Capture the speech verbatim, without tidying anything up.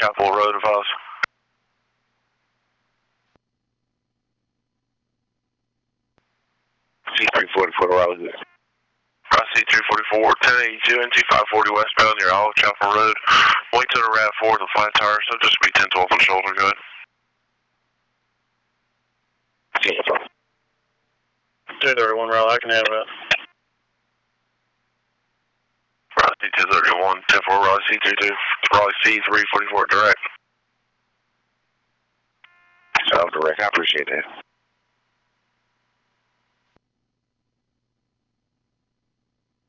Chapel Road of us. C three forty-four to Raleigh. C three forty-four, ten eighty-two, N T five forty westbound near Olive Chapel Road. Wait till the RAV four, the flat tire, so just be ten twelve on the shoulder, good. two thirty-one Raleigh, I can have that. Raleigh C two thirty-one, ten four, Raleigh C thirty-two, Raleigh C three forty-four direct. South direct, I appreciate that.